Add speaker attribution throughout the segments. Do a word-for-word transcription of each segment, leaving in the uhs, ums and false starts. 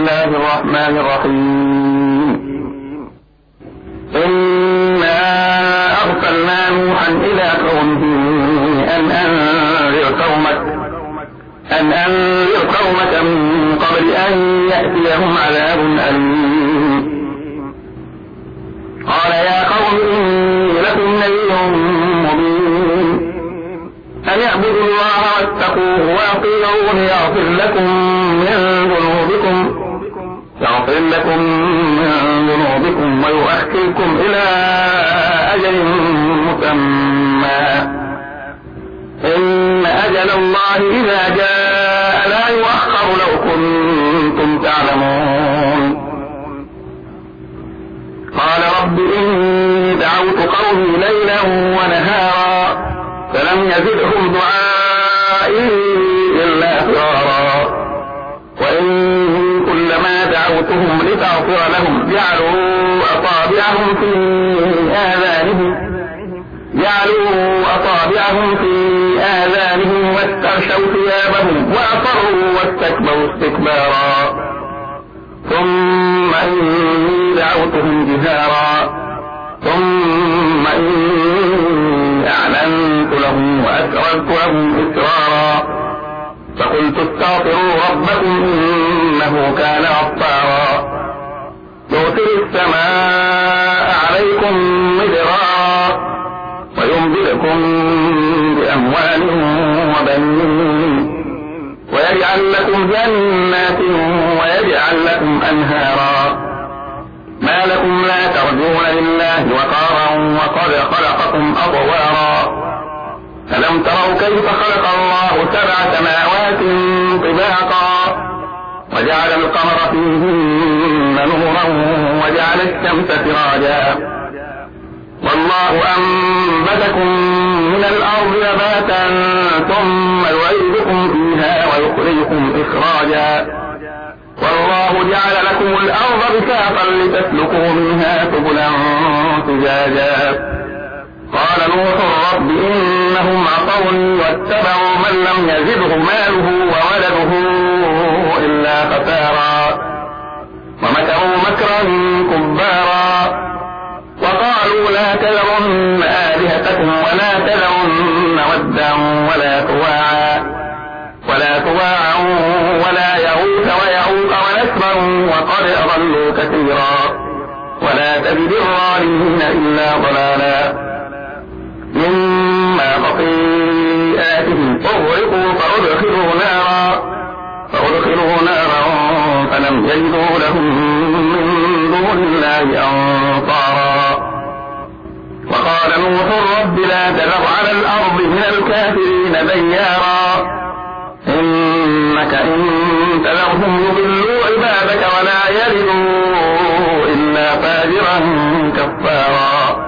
Speaker 1: الله الرحمن الرحيم. إنا أرسلنا نوحا إلى قومه أن أنذر قومك أن أنذر قومك من قبل أن يأتيهم عذاب أليم. قال يا قوم إني لكم نذير مبين أن اعبدوا الله واتقوه وأطيعوه يغفر لكم من ذنوبكم يغفر لكم من ذنوبكم ويؤخركم إلى أجل مسمى إن أجل الله إذا جاء لا يؤخر لو كنتم تعلمون. قال رب إني دعوت قومي ليلا ونهارا فلم يزدهم دعائي إلا فرارا وإني كلما دعوتهم لتغفر لهم جعلوا أصابعهم في آذانهم جعلوا أصابعهم في آذانهم واستغشوا ثيابهم وأصروا واستكبروا استكبارا ثم إني دعوتهم جهارا ثم إني أعلنت لهم وأسررت لهم إسرارا فقلت استغفروا ربكم إنه كان غفارا يرسل السماء عليكم مدرارا ويمددكم بأموال وبنين ويجعل لكم جنات ويجعل لكم أنهارا ما لكم لا ترجون لله وقارا وقد خلقكم أطوارا ألم تروا كيف خلق الله سبع سماوات طباقا وجعل القمر فيهن نورا وجعل الشمس سراجا والله أنبتكم من الأرض نباتا ثم يعيدكم فيها ويخرجكم إخراجا والله جعل لكم الأرض بساطا لتسلكوا منها سبلا فجاجا قال نوح رب إنهم عصوني واتبعوا من لم يزده ماله وولده إلا خسارا ومكروا مكرا كبارا وقالوا لا تذرن آلهتكم ولا تذرن ودا ولا سواعا ولا سواعا ولا يغوث ويعوق ونسرا وقد أضلوا كثيرا ولا تجد الظالمين إلا ضلالا مما خطيئاتهم أغرقوا فأدخلوا نارا فأدخلوا نارا فلم يجدوا لهم من دون الله أنصارا وقال نوح رب لا تذر على الأرض من الكافرين ديارا إنك إن تذرهم يضلوا عبادك ولا يلدوا إلا فاجرا كفارا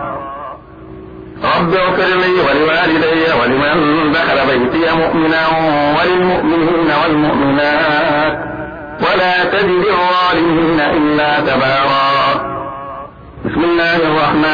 Speaker 1: رب اغفر لي ولوالدي ولمن دخل بيتي مؤمنا وللمؤمنين والمؤمنات ولا تجد الظالمين إلا تبارا. بسم الله الرحمن